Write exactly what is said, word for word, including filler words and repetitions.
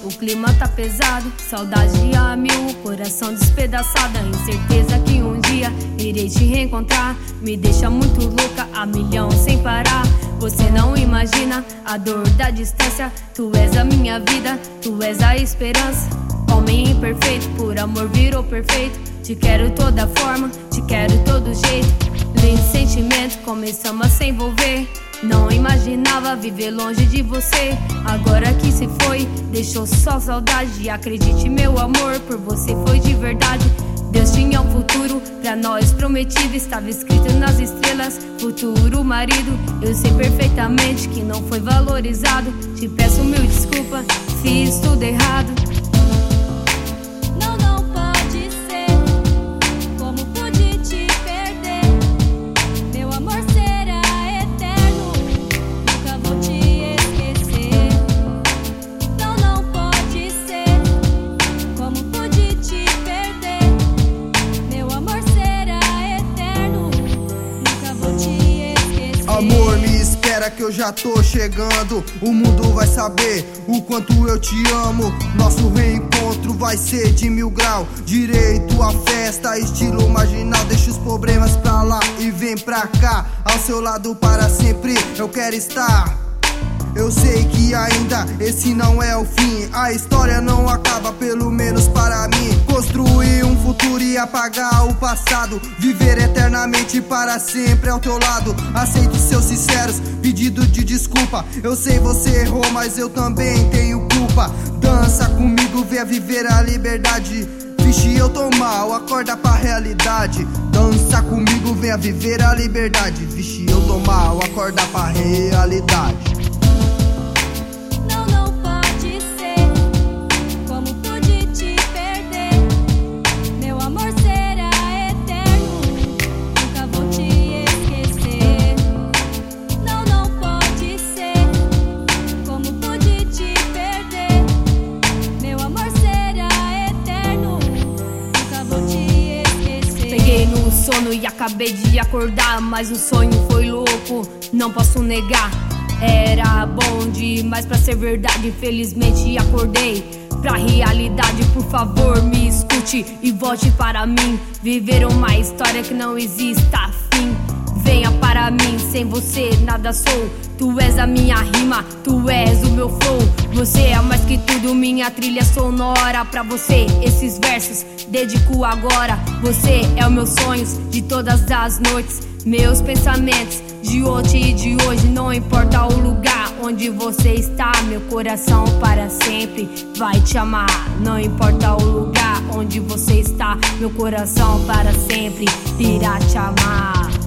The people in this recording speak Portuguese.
O clima tá pesado, saudade a mil, coração despedaçado, a incerteza que um dia irei te reencontrar me deixa muito louca, a milhão sem parar. Você não imagina a dor da distância. Tu és a minha vida, tu és a esperança. Homem imperfeito, por amor virou perfeito. Te quero toda forma, te quero todo jeito. Lindo sentimento, começamos a se envolver. Não imaginava viver longe de você. Agora que se foi, deixou só saudade. Acredite, meu amor, por você foi de verdade. Deus tinha um futuro pra nós prometido, estava escrito nas estrelas, futuro marido. Eu sei perfeitamente que não foi valorizado. Te peço mil desculpas, fiz tudo errado. Amor, me espera que eu já tô chegando. O mundo vai saber o quanto eu te amo. Nosso reencontro vai ser de mil grau. Direito à festa, estilo marginal. Deixa os problemas pra lá e vem pra cá. Ao seu lado para sempre eu quero estar. Eu sei que ainda esse não é o fim. A história não acaba, pelo menos para mim. Construir um futuro e apagar o passado. Viver eternamente para sempre ao teu lado. Aceito seus sinceros pedidos de desculpa. Eu sei você errou, mas eu também tenho culpa. Dança comigo, venha viver a liberdade. Vixe, eu tô mal, acorda pra realidade. Dança comigo, venha viver a liberdade. Vixe, eu tô mal, acorda pra realidade. No sono e acabei de acordar, mas o sonho foi louco, não posso negar. Era bom demais pra ser verdade, infelizmente acordei pra realidade. Por favor, me escute e volte para mim. Viver uma história que não exista fim. Venha para mim, sem você nada sou. Tu és a minha rima, tu és o meu flow. Você é mais que tudo, minha trilha sonora. Pra você, esses versos dedico agora. Você é os meus sonhos de todas as noites. Meus pensamentos de ontem e de hoje. Não importa o lugar onde você está, meu coração para sempre vai te amar. Não importa o lugar onde você está, meu coração para sempre irá te amar.